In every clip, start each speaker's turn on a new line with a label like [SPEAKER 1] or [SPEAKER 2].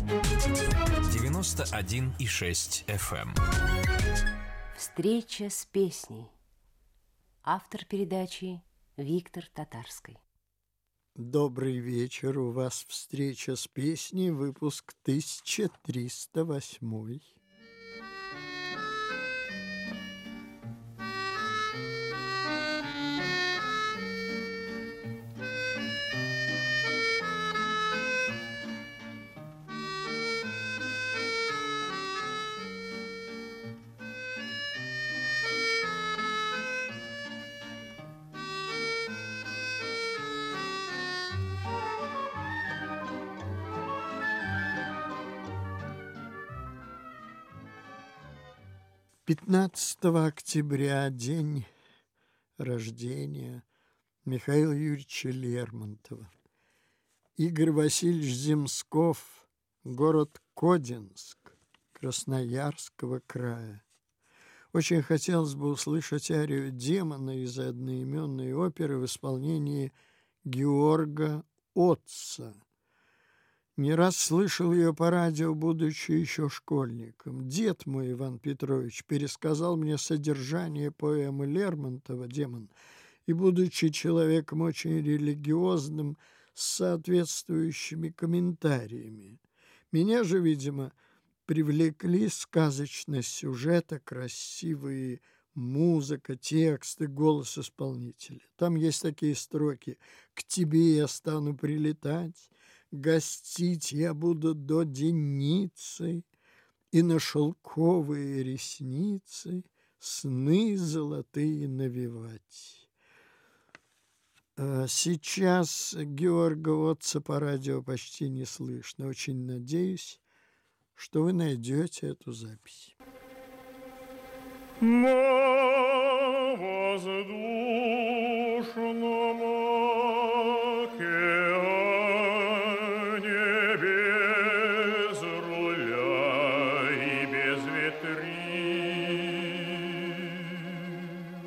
[SPEAKER 1] 91,6 FM.
[SPEAKER 2] Встреча с песней. Автор передачи Виктор Татарский.
[SPEAKER 3] Добрый вечер. У вас встреча с песней, выпуск 1308. 15 октября, день рождения Михаила Юрьевича Лермонтова. Игорь Васильевич Земсков, город Кодинск, Красноярского края. Очень хотелось бы услышать арию «Демона» из одноименной оперы в исполнении Георга Отца. Не раз слышал ее по радио, будучи еще школьником. Дед мой, Иван Петрович, пересказал мне содержание поэмы Лермонтова «Демон», и, будучи человеком очень религиозным, с соответствующими комментариями. Меня же, видимо, привлекли сказочность сюжета, красивые музыка, тексты, голос исполнителя. Там есть такие строки: «К тебе я стану прилетать, гостить я буду до денницы, и на шелковые ресницы сны золотые навевать». Сейчас Георга Отца по радио почти не слышно. Очень надеюсь, что вы найдете эту запись.
[SPEAKER 4] На воздушном океане без руля и без ветрил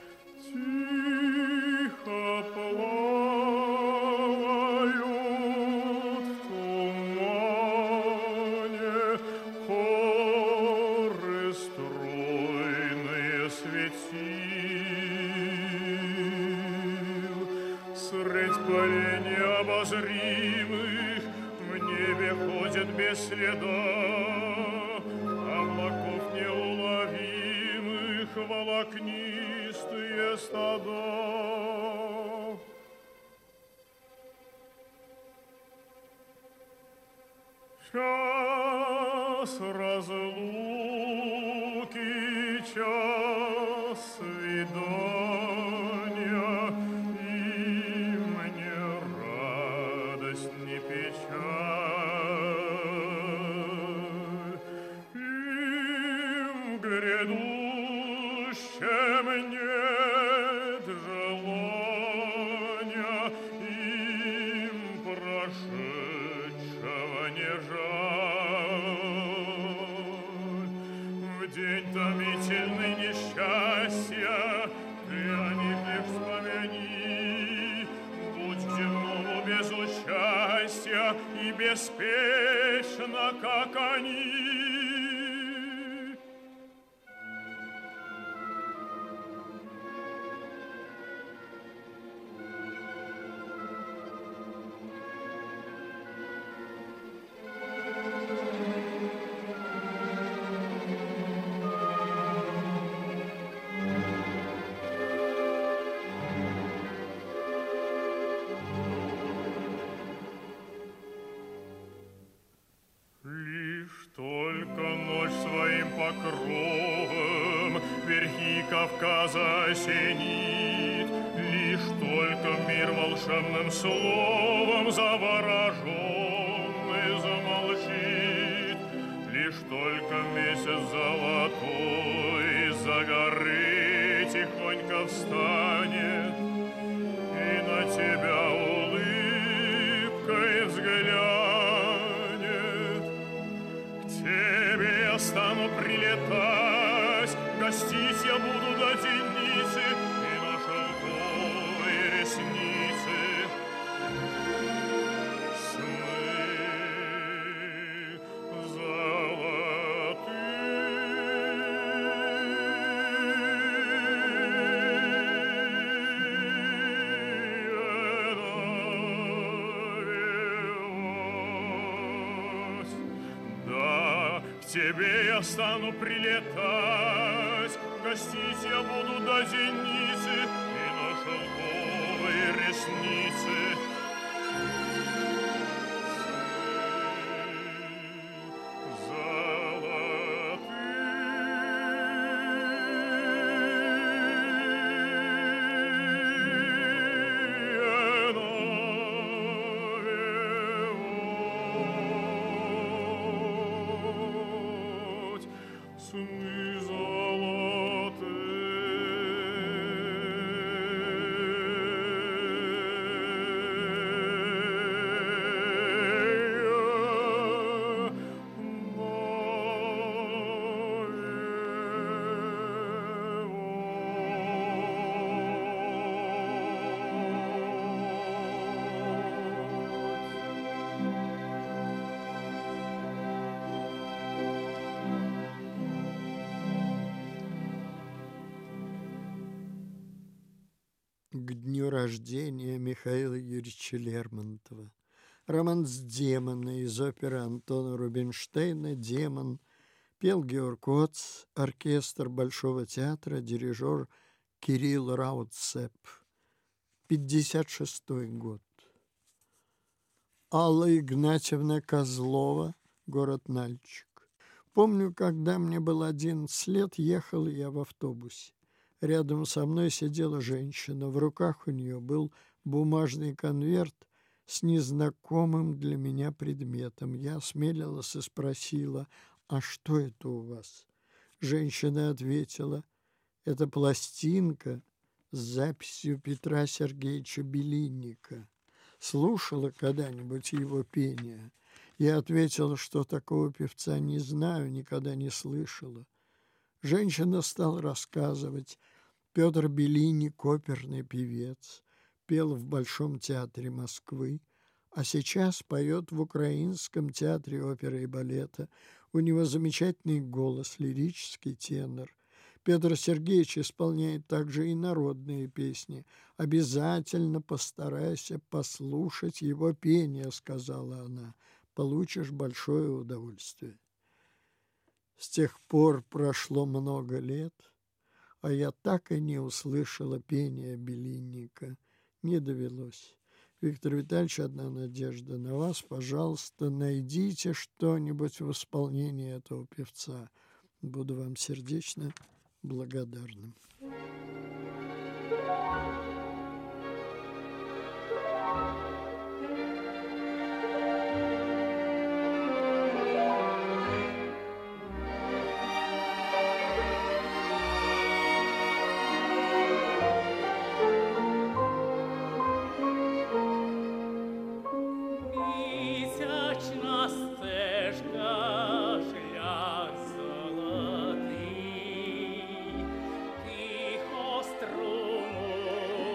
[SPEAKER 4] тихо плавают в тумане хоры стройные светил. Средь полей необозримых в небе ходят без следа облаков неуловимых волокнистые стада. Час разлуки, час свидания, и мне радость не печаль, и в грядущем нет желания, им прошедшего не жаль. В день томительный несчастья ты о них не вспомни, будь к земному без участия и беспечно, как они. Лишь только ночь своим покровом верхи Кавказа осенит, лишь только мир волшебным словом завороженный замолчит, лишь только месяц золотой за горы тихонько встанет и на тебя улыбкой взглянет. Тебе я стану прилетать, гостить я буду до денницы и на шелковые ресницы сны тебе я стану прилетать, гостить я буду до зеницы и на шелковые ресницы.
[SPEAKER 3] К дню рождения Михаила Юрьевича Лермонтова. Романс «Демоны» из оперы Антона Рубинштейна «Демон» пел Георг Оц, оркестр Большого театра, дирижер Кирилл Раутцеп. 56-й год. Алла Игнатьевна Козлова, город Нальчик. Помню, когда мне было 11 лет, ехал я в автобусе. Рядом со мной сидела женщина. В руках у нее был бумажный конверт с незнакомым для меня предметом. Я осмелилась и спросила: «А что это у вас?» Женщина ответила: «Это пластинка с записью Петра Сергеевича Белинника. Слушала когда-нибудь его пение?» Я ответила, что такого певца не знаю, никогда не слышала. Женщина стала рассказывать. Петр Белинник, оперный певец, пел в Большом театре Москвы, а сейчас поет в Украинском театре оперы и балета. У него замечательный голос, лирический тенор. Петр Сергеевич исполняет также и народные песни. «Обязательно постарайся послушать его пение», — сказала она. «Получишь большое удовольствие». С тех пор прошло много лет, а я так и не услышала пения Белинника. Не довелось. Виктор Витальевич, одна надежда на вас. Пожалуйста, найдите что-нибудь в исполнении этого певца. Буду вам сердечно благодарным.
[SPEAKER 5] Тихо струму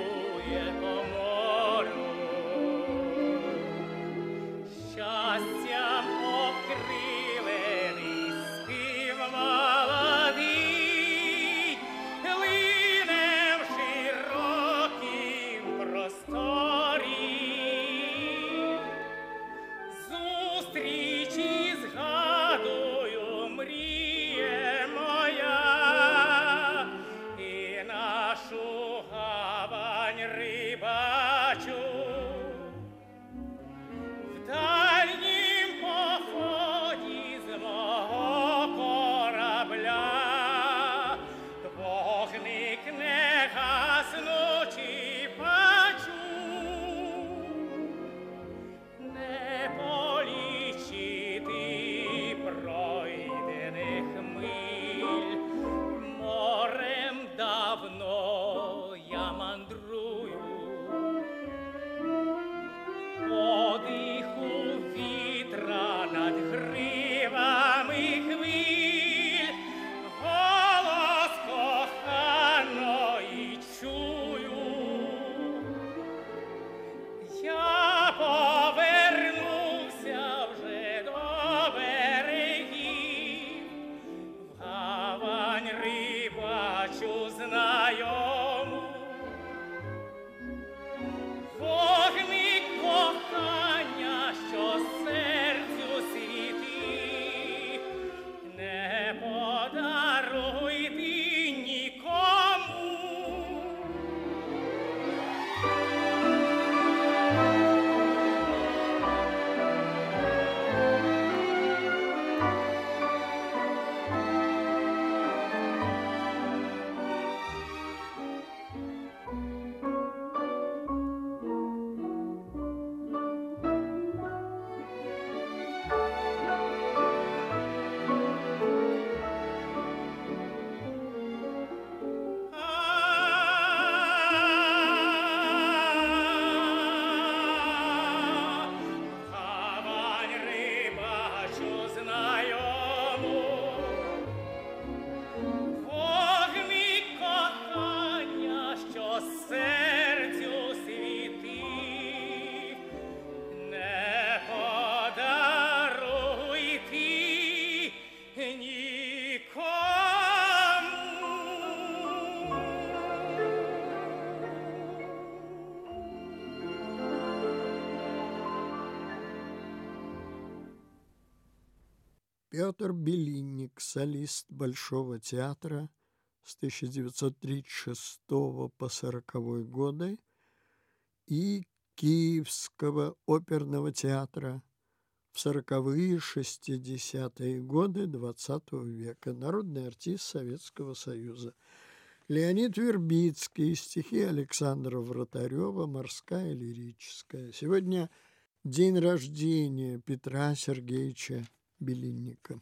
[SPEAKER 3] Петр Белинник, солист Большого театра с 1936 по 1940 годы и Киевского оперного театра в 40-е, 60-е годы XX века, народный артист Советского Союза. Леонид Вербицкий, стихи Александра Вратарева, «Морская лирическая». Сегодня день рождения Петра Сергеевича Белинника.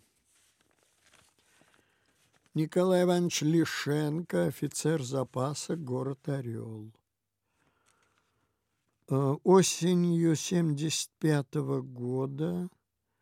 [SPEAKER 3] Николай Иванович Лишенко, офицер запаса, город Орел. Осенью 1975 года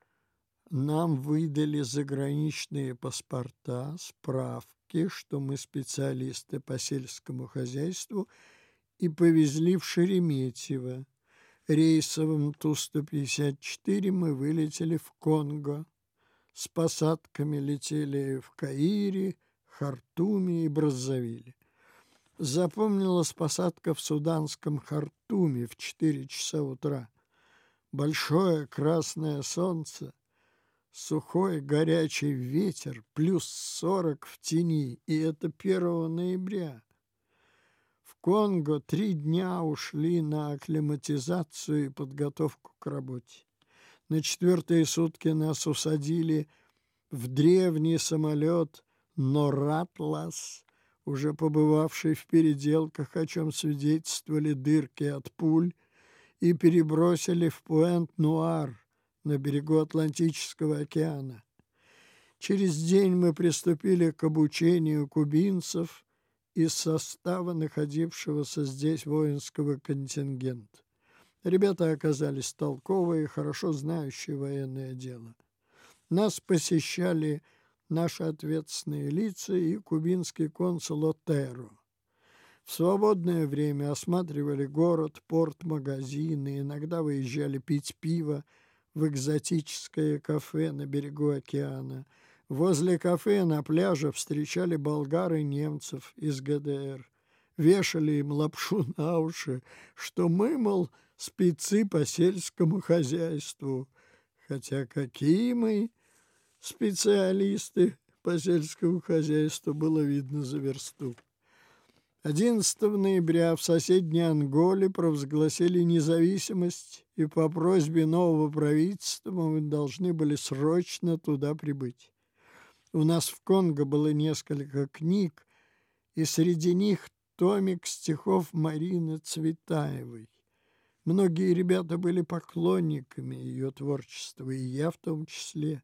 [SPEAKER 3] нам выдали заграничные паспорта, справки, что мы специалисты по сельскому хозяйству, и повезли в Шереметьево. Рейсовым Ту-154 мы вылетели в Конго. С посадками летели в Каире, Хартуме и Браззавиле. Запомнилась посадка в суданском Хартуме в 4 часа утра. Большое красное солнце, сухой горячий ветер, плюс 40 в тени, и это 1 ноября. В Конго 3 дня ушли на акклиматизацию и подготовку к работе. На 4-е сутки нас усадили в древний самолет «Норатлас», уже побывавший в переделках, о чем свидетельствовали дырки от пуль, и перебросили в Пуэнт-Нуар на берегу Атлантического океана. Через день мы приступили к обучению кубинцев из состава находившегося здесь воинского контингента. Ребята оказались толковые, хорошо знающие военное дело. Нас посещали наши ответственные лица и кубинский консул Отеро. В свободное время осматривали город, порт, магазины, иногда выезжали пить пиво в экзотическое кафе на берегу океана. Возле кафе на пляже встречали болгар и немцев из ГДР. Вешали им лапшу на уши, что мы, мол, спецы по сельскому хозяйству. Хотя какие мы специалисты по сельскому хозяйству, было видно за версту. 11 ноября в соседней Анголе провозгласили независимость, и по просьбе нового правительства мы должны были срочно туда прибыть. У нас в Конго было несколько книг, и среди них томик стихов Марины Цветаевой. Многие ребята были поклонниками ее творчества, и я в том числе.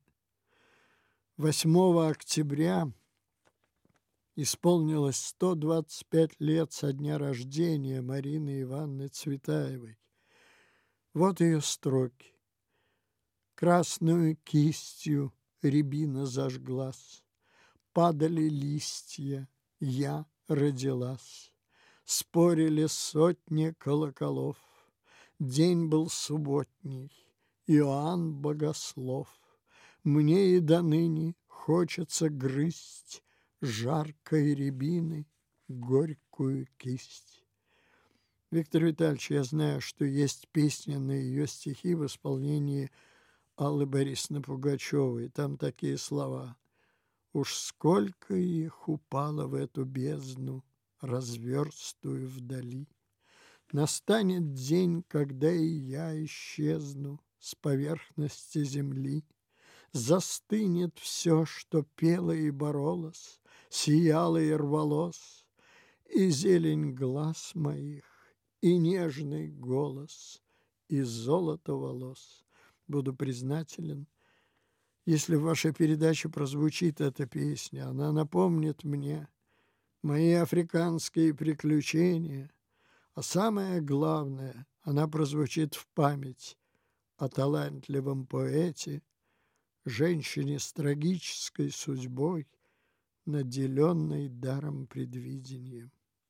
[SPEAKER 3] 8 октября исполнилось 125 лет со дня рождения Марины Ивановны Цветаевой. Вот ее строки. Красную кистью рябина зажглась, падали листья, я родилась. Спорили сотни колоколов, день был субботний, Иоанн Богослов. Мне и доныне хочется грызть жаркой рябины горькую кисть. Виктор Витальевич, я знаю, что есть песня на ее стихи в исполнении Аллы Борисовны Пугачевой. Там такие слова: «Уж сколько их упало в эту бездну, разверстую вдали. Настанет день, когда и я исчезну с поверхности земли. Застынет все, что пело и боролось, сияло и рвалось, и зелень глаз моих, и нежный голос, и золото волос. Буду признателен, если в вашей передаче прозвучит эта песня. Она напомнит мне мои африканские приключения, а самое главное, она прозвучит в память о талантливом поэте, женщине с трагической судьбой, наделенной даром предвидения».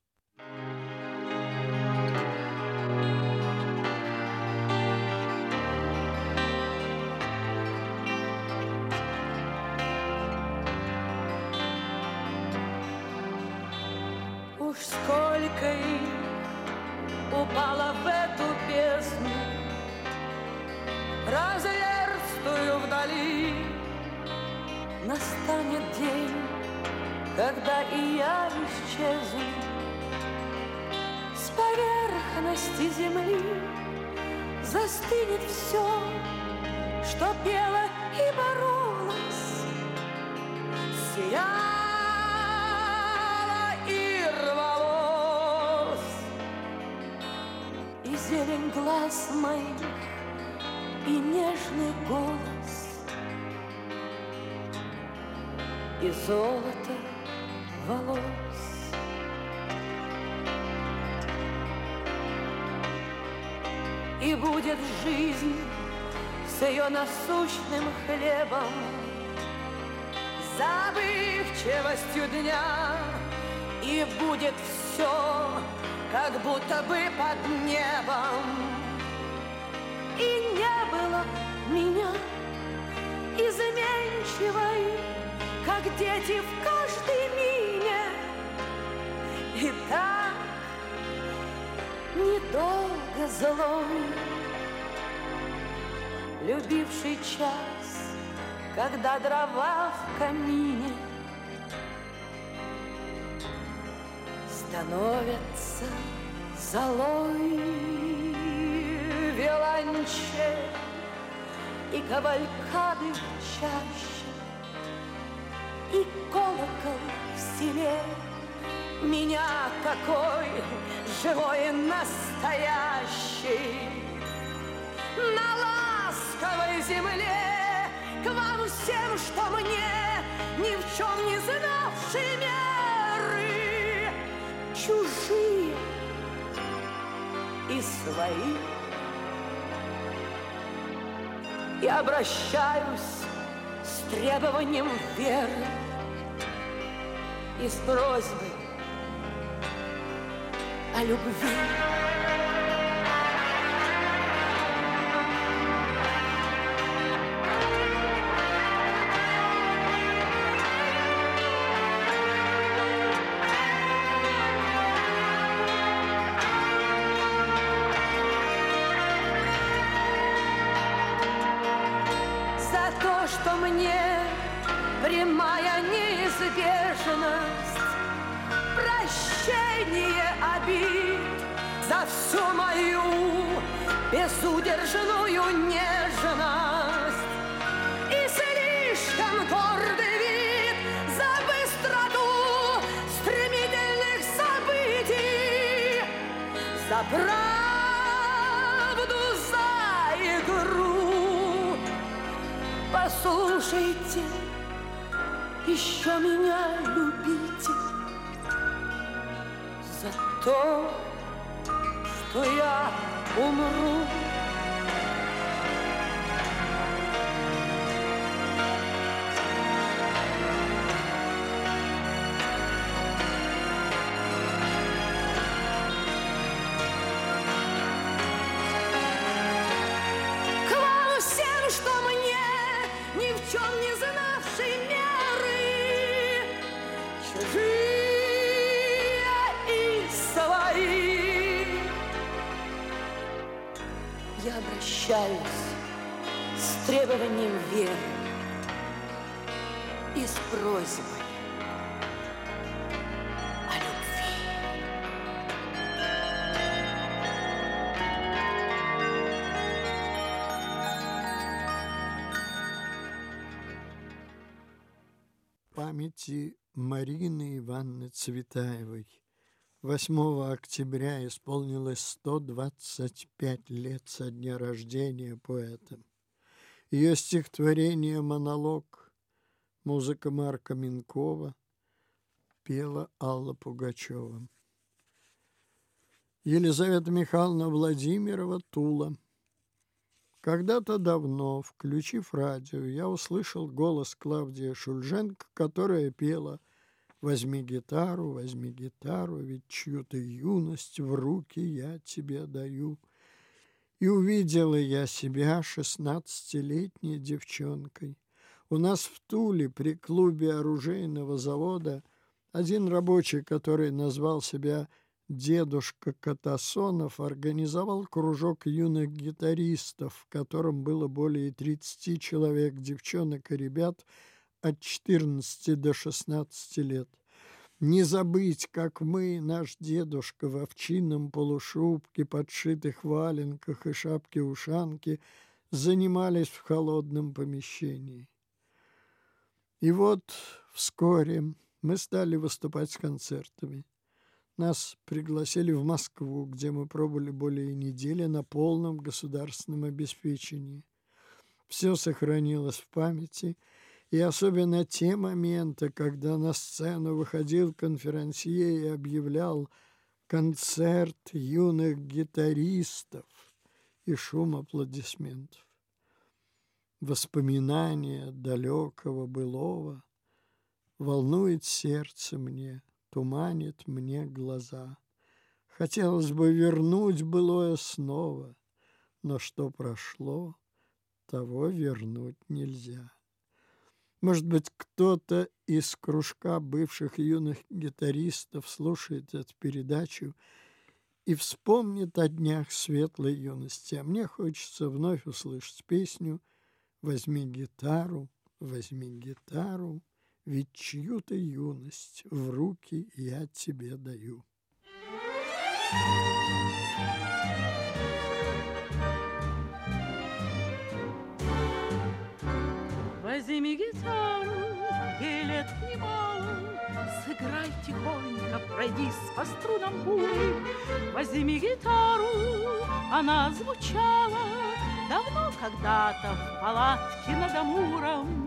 [SPEAKER 5] Уж сколько их упало в эту бездну разверстую вдали, настанет день, когда и я исчезну с поверхности земли, застынет все, что пело и боролось, сияло и рвалось, и зелень глаз моих, и нежный голос, и золото волос. И будет жизнь с ее насущным хлебом, забывчивостью дня, и будет все, как будто бы под небом. И не было меня изменчивой, как дети в каждой мине, и так недолго злой, любивший час, когда дрова в камине становятся золой. Виолончель и кавалькады в чаще, и колокол в селе меня такой живой и настоящий. На ласковой земле к вам всем, что мне ни в чем не знавшие меры, чужие и свои. И обращаюсь с требованием веры и с просьбой о любви. Что мне прямая неизбежность, прощение обид за всю мою безудержную нежность и слишком гордый вид за быстроту стремительных событий, за правду, за игру. Послушайте, еще меня любите за то, что я умру. К вам всем, что мне ни в чем не знавшей меры, чужие и свои, я обращаюсь с требованием веры и с просьбой о любви.
[SPEAKER 3] Памяти Марины Ивановны Цветаевой 8 октября исполнилось 125 лет со дня рождения поэта. Ее стихотворение «Монолог», музыка Марка Минкова, пела Алла Пугачева. Елизавета Михайловна Владимирова, Тула. Когда-то давно, включив радио, я услышал голос Клавдии Шульженко, которая пела возьми гитару, ведь чью-то юность в руки я тебе даю». И увидела я себя 16-летней девчонкой. У нас в Туле при клубе оружейного завода один рабочий, который назвал себя дедушка Катасонов, организовал кружок юных гитаристов, в котором было более 30 человек, девчонок и ребят, от 14 до 16 лет. Не забыть, как мы, наш дедушка, в овчинном полушубке, подшитых валенках и шапке-ушанке занимались в холодном помещении. И вот вскоре мы стали выступать с концертами. Нас пригласили в Москву, где мы пробыли более недели на полном государственном обеспечении. Все сохранилось в памяти, и особенно те моменты, когда на сцену выходил конферансье и объявлял концерт юных гитаристов и шум аплодисментов. Воспоминания далекого былого волнует сердце мне, туманит мне глаза. Хотелось бы вернуть былое снова, но что прошло, того вернуть нельзя. Может быть, кто-то из кружка бывших юных гитаристов слушает эту передачу и вспомнит о днях светлой юности. А мне хочется вновь услышать песню возьми гитару, ведь чью-то юность в руки я тебе даю».
[SPEAKER 5] Возьми гитару, ей лет немало, сыграй тихонько, пройдись по струнам буры. Возьми гитару, она звучала давно когда-то в палатке над Амуром.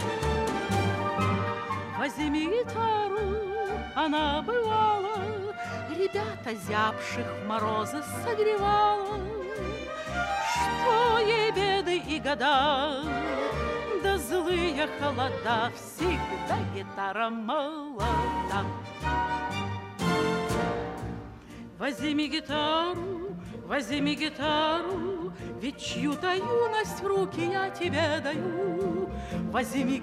[SPEAKER 5] Возьми гитару, она бывала, ребят озябших в морозы согревала. Что ей беды и года, да злые холода, всегда гитара молода. Возьми гитару, ведь чью-то юность в руки я тебе даю. Возьми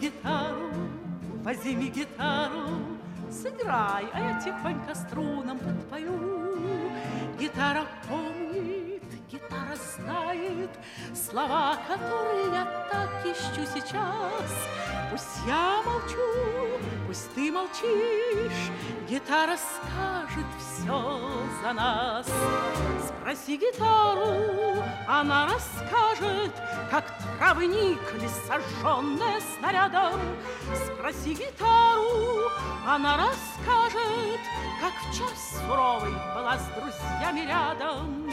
[SPEAKER 5] гитару, сыграй, а я тихонько струнам подпою. Гитара помнит, гитара знает слова, которые я так ищу сейчас. Пусть я молчу, пусть ты молчишь, гитара скажет все за нас. Спроси гитару, она расскажет, как травы никли, сожженные снарядом. Спроси гитару, она расскажет, как в час суровый была с друзьями рядом.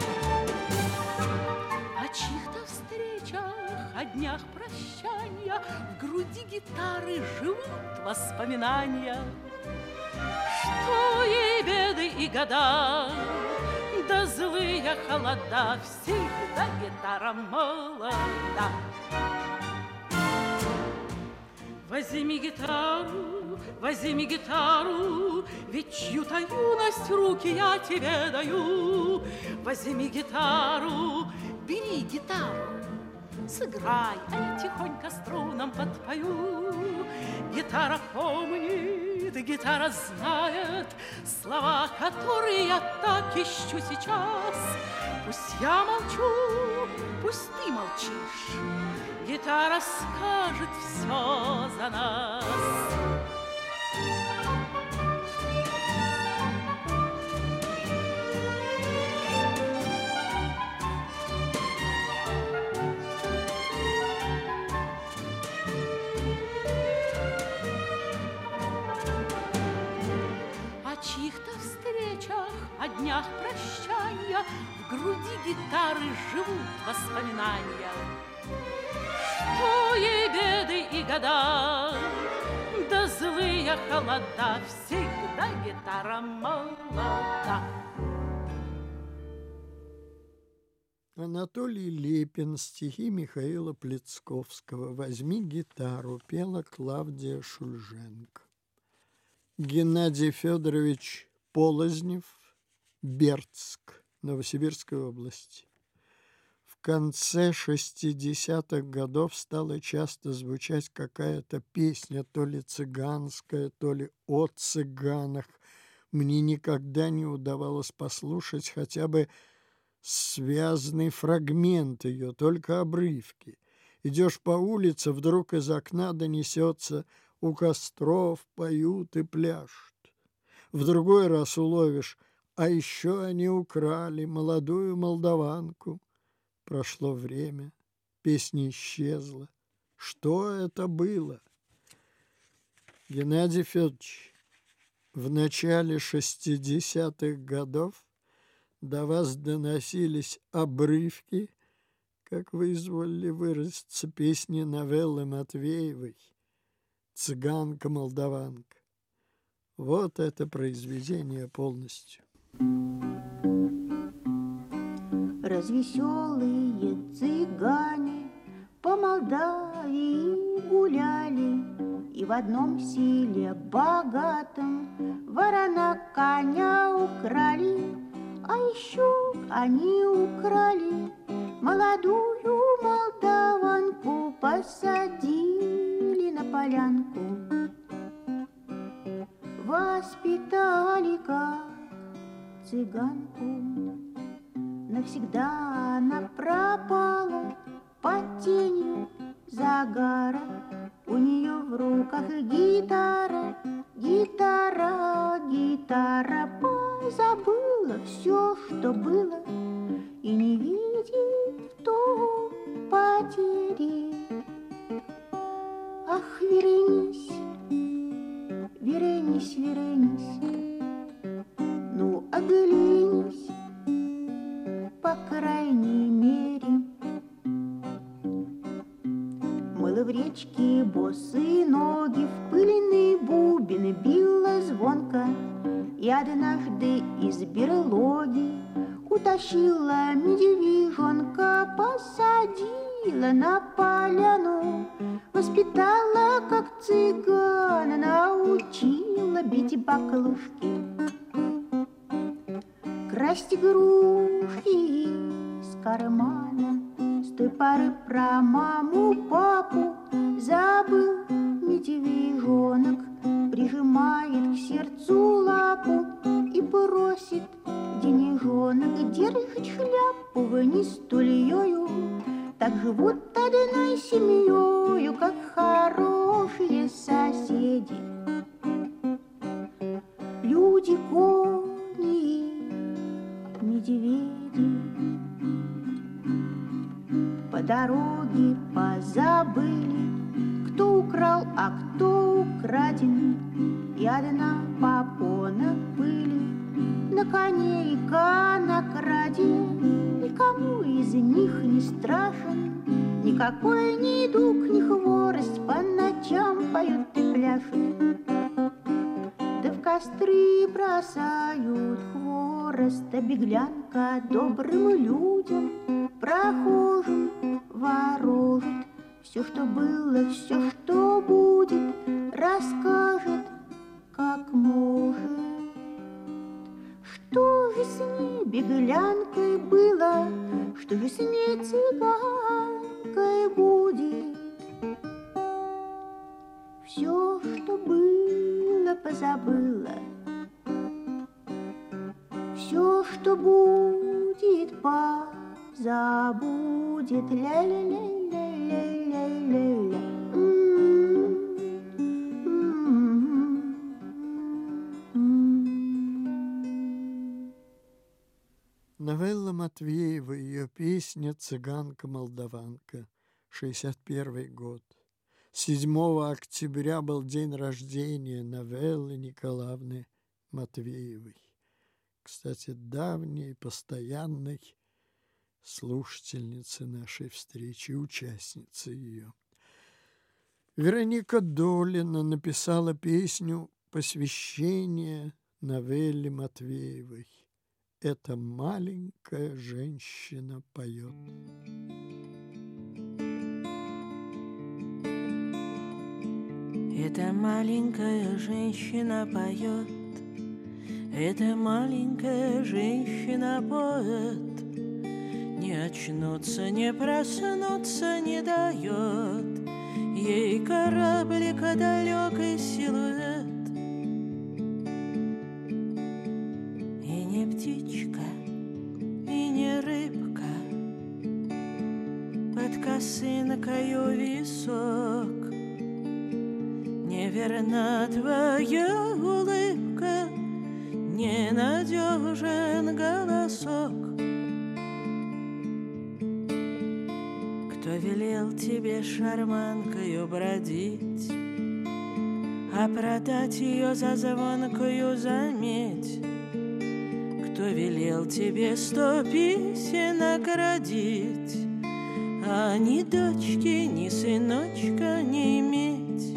[SPEAKER 5] О чьих-то встречах, о днях прощания в груди гитары живут воспоминания. Что ей беды и года, да злые холода, всегда гитара молода. Возьми гитару, ведь чью-то юность в руки я тебе даю. Возьми гитару, бери гитару, сыграй, а я тихонько струнам подпою. Гитара помнит, гитара знает слова, которые я так ищу сейчас. Пусть я молчу, пусть ты молчишь, гитара скажет все за нас. О чьих-то встречах, о днях прощания в груди гитары живут воспоминания. Что ей беды и года, да злые холода, всегда гитара молода.
[SPEAKER 3] Анатолий Лепин, стихи Михаила Плецковского. «Возьми гитару» пела Клавдия Шульженко. Геннадий Федорович Полознев, Бердск, Новосибирской области. В конце 60-х годов стала часто звучать какая-то песня, то ли цыганская, то ли о цыганах. Мне никогда не удавалось послушать хотя бы связанный фрагмент ее, только обрывки. Идешь по улице, вдруг из окна донесется: у костров поют и пляшут. В другой раз уловишь: а еще они украли молодую молдаванку. Прошло время, песня исчезла. Что это было? Геннадий Федорович, в начале 60-х годов до вас доносились обрывки, как вы изволили выразиться, песни новеллы Матвеевой «Цыганка-молдаванка». Вот это произведение полностью.
[SPEAKER 6] Развеселые цыгане по Молдавии гуляли, и в одном селе богатом ворона коня украли, а еще они украли молодую молдаванку, посадили на полянку, воспитали как цыганку. Навсегда она пропала под тенью загара. У нее в руках гитара, гитара, гитара. Позабыла все, что было, и не видит в том потери. Ах, вернись, вернись, вернись, ну оглянись, по крайней мере. Мыла в речке босые ноги, в пыльные бубины била звонко, и однажды из берлоги утащила медвежонка, посадила на поляну, воспитала как цыгана, научила бить баклушки, красть игрушки из кармана. С той поры про маму, папу забыл медвежонок, прижимает к сердцу лапу и просит денежонок. Держит шляпу вниз тульёю, так живут одной семьёю, как хорошие соседи. Люди, кони, медведи. По дороге позабыли, кто украл, а кто украден, и одна попона пыли на конейка накраден. Никому из них не страшен никакой ни дуг, ни хворост, по ночам поют и пляшут, да в костры бросают хворост. А беглянка добрым людям, прохожим ворожит все, что было, все, что будет, расскажет, как может. Что же с ней беглянкой было, что же с ней цыганкой будет? Все, что было, позабыла, все, что будет, забудет. Ля-ля-ля-ля-ля-ля-ля.
[SPEAKER 3] Новелла Матвеева, ее песня «Цыганка-молдаванка», 61 год. 7 октября был день рождения Новеллы Николаевны Матвеевой. Кстати, давней, постоянной слушательницы нашей встречи, участницы ее. Вероника Долина написала песню посвящение Новелле Матвеевой. Эта маленькая женщина поет.
[SPEAKER 7] Эта маленькая женщина поет, эта маленькая женщина поет, не очнуться, не проснуться не дает ей кораблика далекий силуэт. И не птичка, и не рыбка под косынкой смолинкою висок. Неверна твоя улыбка, ненадежен голосок. Кто велел тебе шарманкою бродить, а продать ее за звонкую заметь? Кто велел тебе 100 песен наградить, а ни дочки, ни сыночка не иметь?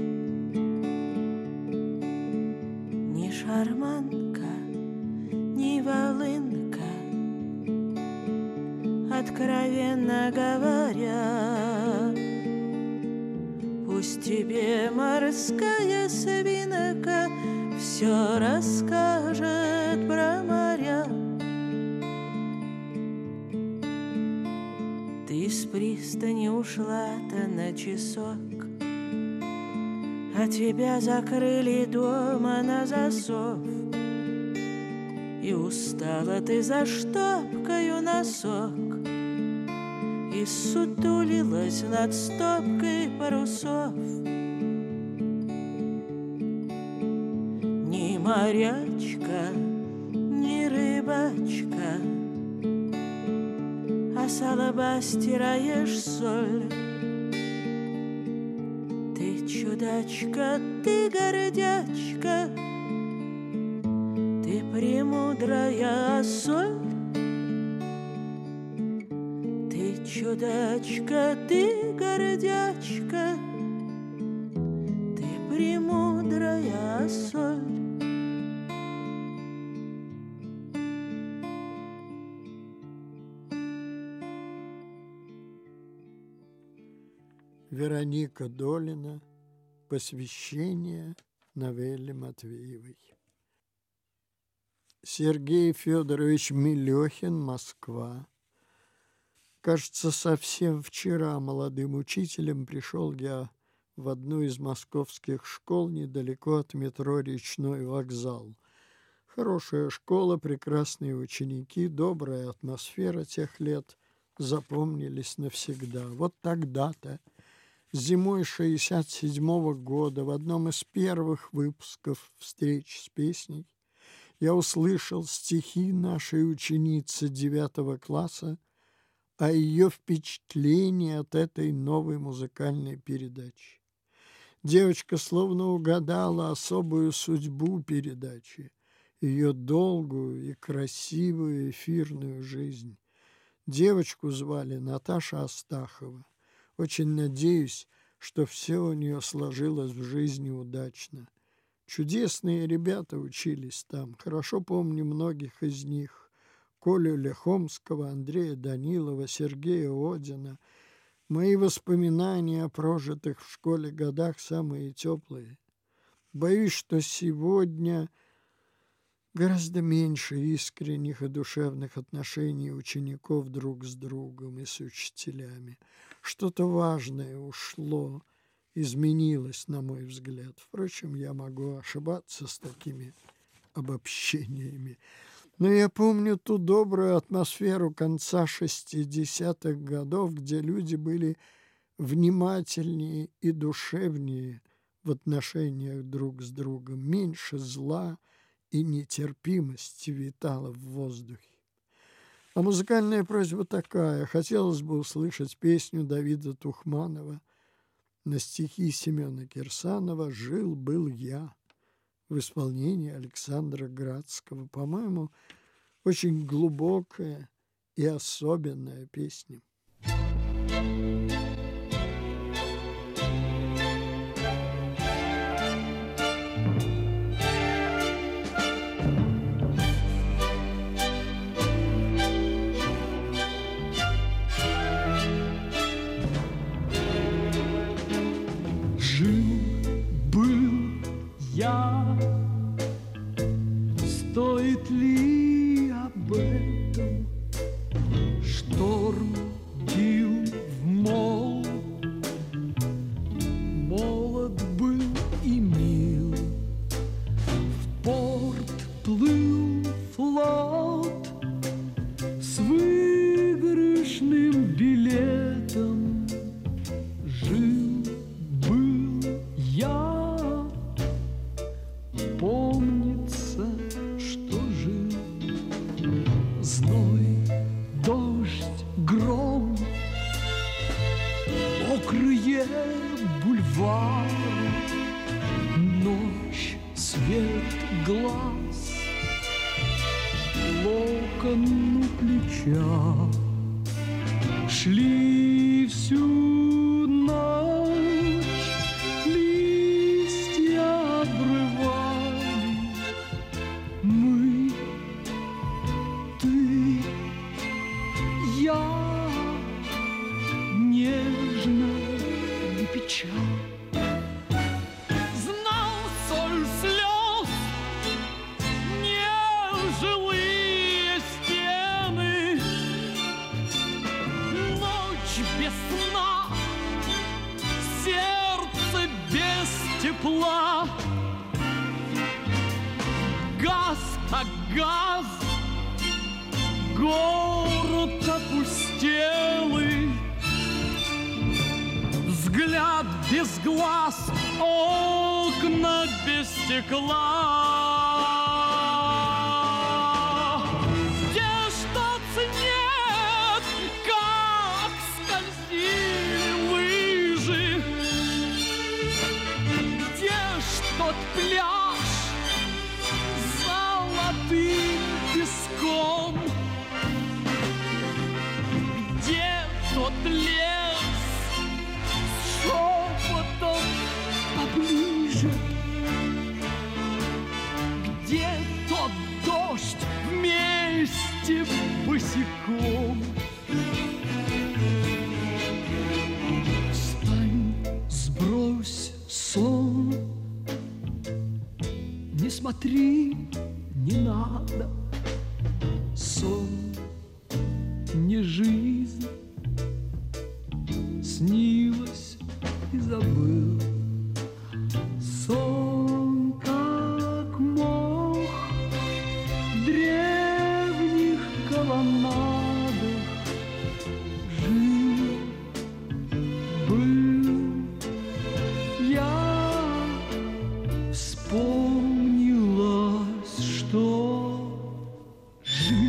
[SPEAKER 7] Ни шарманка, ни волынка, откровенно говоря, пусть тебе морская свинка все расскажет про моря. Ты с пристани ушла-то на часок, а тебя закрыли дома на засов. И устала ты за штопкою носок, и сутулилась над стопкой парусов. Ни морячка, ни рыбачка, а с лба стираешь соль. Ты чудачка, ты гордячка, ты премудрая соль. Ты чудачка, ты гордячка, ты премудрая соль.
[SPEAKER 3] Вероника Долина. Посвящение Новелле Матвеевой. Сергей Федорович Мелехин, Москва. Кажется, совсем вчера молодым учителем пришел я в одну из московских школ недалеко от метро «Речной вокзал». Хорошая школа, прекрасные ученики, добрая атмосфера тех лет запомнились навсегда. Вот тогда-то, зимой 1967 года, в одном из первых выпусков «Встреч с песней», я услышал стихи нашей ученицы 9 класса о ее впечатлении от этой новой музыкальной передачи. Девочка словно угадала особую судьбу передачи, ее долгую и красивую эфирную жизнь. Девочку звали Наташа Астахова. Очень надеюсь, что все у нее сложилось в жизни удачно. Чудесные ребята учились там. Хорошо помню многих из них. Колю Лехомского, Андрея Данилова, Сергея Одина. Мои воспоминания о прожитых в школе годах самые теплые. Боюсь, что сегодня гораздо меньше искренних и душевных отношений учеников друг с другом и с учителями. Что-то важное ушло, изменилось, на мой взгляд. Впрочем, я могу ошибаться с такими обобщениями. Но я помню ту добрую атмосферу конца 60-х годов, где люди были внимательнее и душевнее в отношениях друг с другом. Меньше зла и нетерпимости витала в воздухе. А музыкальная просьба такая. Хотелось бы услышать песню Давида Тухманова на стихи Семена Кирсанова «Жил-был я» в исполнении Александра Градского. По-моему, очень глубокая и особенная песня.
[SPEAKER 8] Стоит ли об этом? Шторм бил в мол, молод был и мил. В порт плыл флот с выигрышным билетом. фары, ночь, свет глаз, локон у плеча. Шли всю ночь, листья обрывали. Мы, ты, я, нежно и печаль. Знал соль слез нежилые стены, ночь без сна, сердце без тепла. Газ как газ, город опустелый, взгляд без глаз, окна без стекла. Где ж тот снег, как скользили лыжи? Где ж тот пляж с золотым песком? Где тот лес с шепотом поближе? Где тот дождь вместе босиком? Встань, сбрось сон, не смотри, не надо. Сон не жизнь, снилось и забыл. Сон, как мох в древних колоннадах, жил, был, я, вспомнилось, что жил.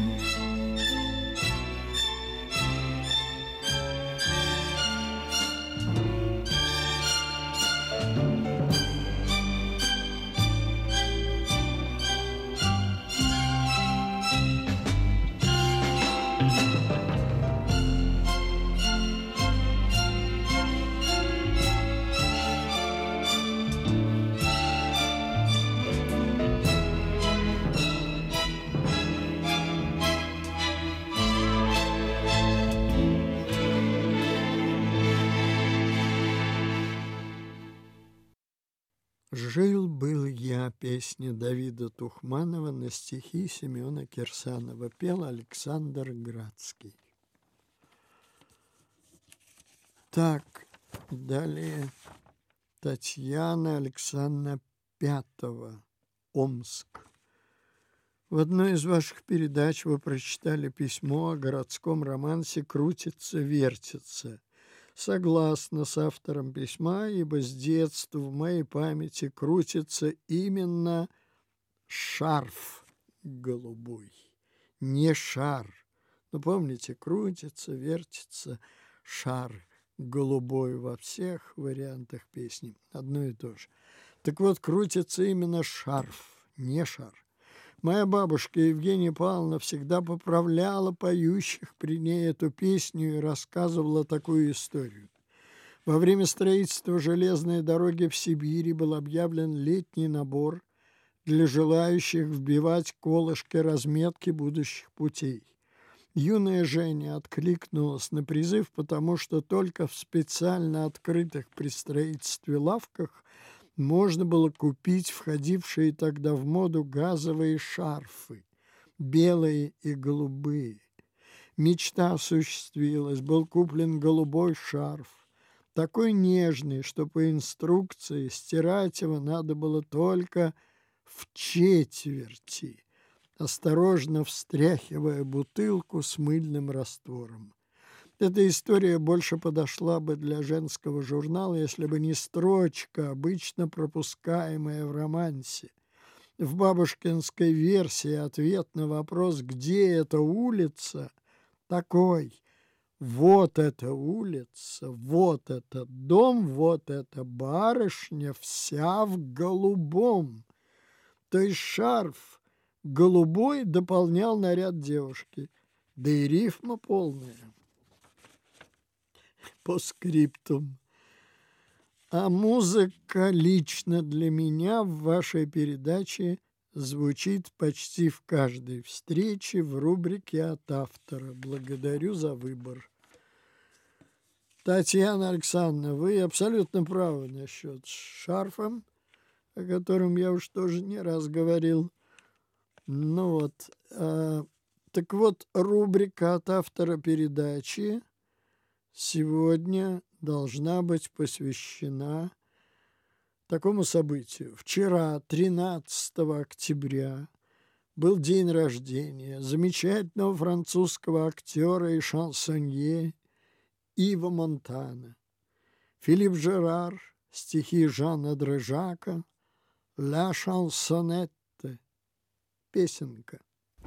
[SPEAKER 3] «Жил-был я» — песня Давида Тухманова на стихи Семена Кирсанова. Пел Александр Градский. Так, далее Татьяна Александровна Пятова, Омск. В одной из ваших передач вы прочитали письмо о городском романсе «Крутится-вертится». Согласна с автором письма, ибо с детства в моей памяти крутится именно шарф голубой, не шар. Но помните, крутится, вертится, шар голубой во всех вариантах песни. Одно и то же. Так вот, крутится именно шарф, не шар. Моя бабушка Евгения Павловна всегда поправляла поющих при ней эту песню и рассказывала такую историю. Во время строительства железной дороги в Сибири был объявлен летний набор для желающих вбивать колышки разметки будущих путей. Юная Женя откликнулась на призыв, потому что только в специально открытых при строительстве лавках можно было купить входившие тогда в моду газовые шарфы, белые и голубые. Мечта осуществилась, был куплен голубой шарф, такой нежный, что по инструкции стирать его надо было только в четверти, осторожно встряхивая бутылку с мыльным раствором. Эта история больше подошла бы для женского журнала, если бы не строчка, обычно пропускаемая в романсе. В бабушкинской версии ответ на вопрос «Где эта улица?» такой: Вот эта улица, вот этот дом, вот эта барышня вся в голубом. То есть шарф голубой дополнял наряд девушки. Да и рифма полная. По скриптум. А музыка лично для меня в вашей передаче звучит почти в каждой встрече в рубрике «От автора». Благодарю за выбор. Татьяна Александровна, вы абсолютно правы насчет шарфа, о котором я уж тоже не раз говорил. Ну вот, так вот, рубрика «От автора» передачи сегодня должна быть посвящена такому событию. Вчера, 13 октября, был день рождения замечательного французского актера и шансонье Ива Монтана. Филипп Жерар, стихи Жана Дрежака, «Ла шансонетте» – песенка.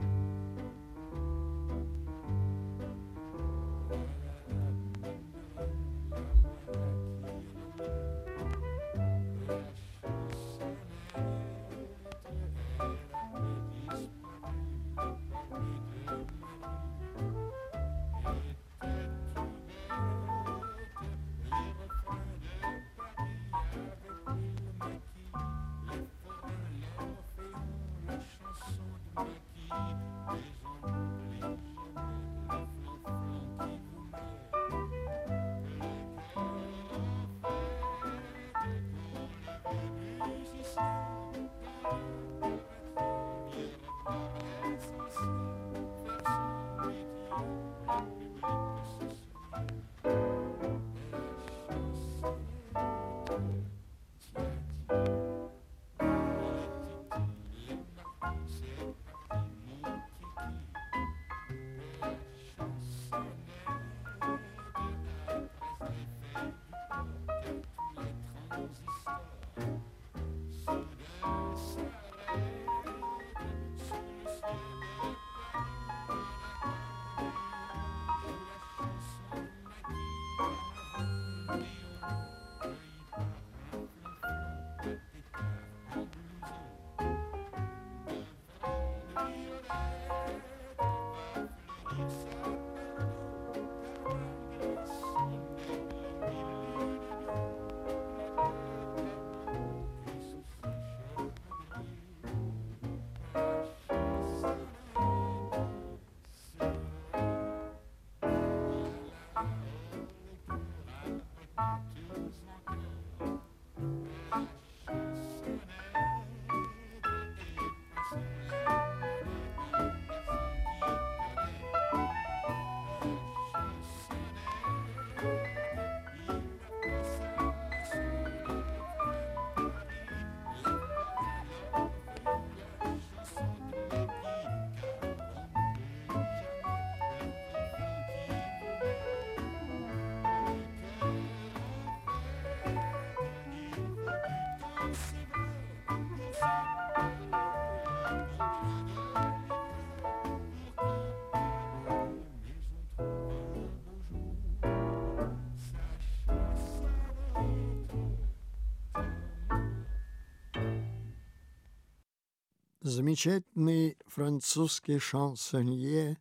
[SPEAKER 3] Замечательный французский шансонье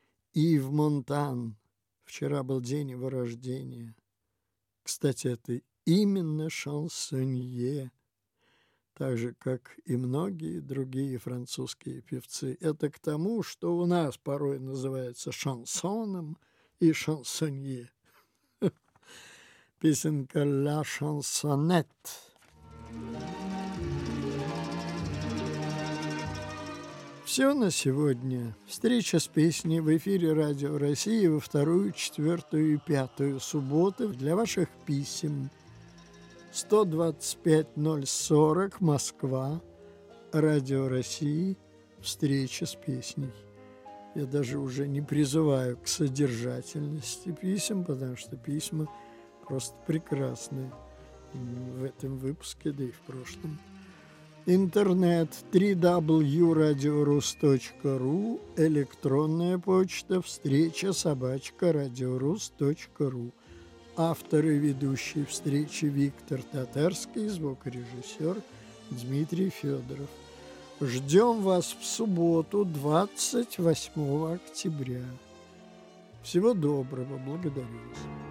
[SPEAKER 3] Ив Монтан. Вчера был день его рождения. Кстати, это именно шансонье, так же, как и многие другие французские певцы. Это к тому, что у нас порой называется шансоном и шансонье. Песенка «Ла шансонетте». Все на сегодня. Встреча с песней в эфире Радио России во 2, 4 и 5 субботы для ваших писем. 125-040, Москва, Радио России, встреча с песней. Я даже уже не призываю к содержательности писем, потому что письма просто прекрасные в этом выпуске, да и в прошлом. Интернет www.radiorus.ru, электронная почта встреча@radiorus.ru. Автор и ведущий встречи Виктор Татарский, звукорежиссер Дмитрий Федоров. Ждем вас в субботу, 28 октября. Всего доброго, благодарю вас.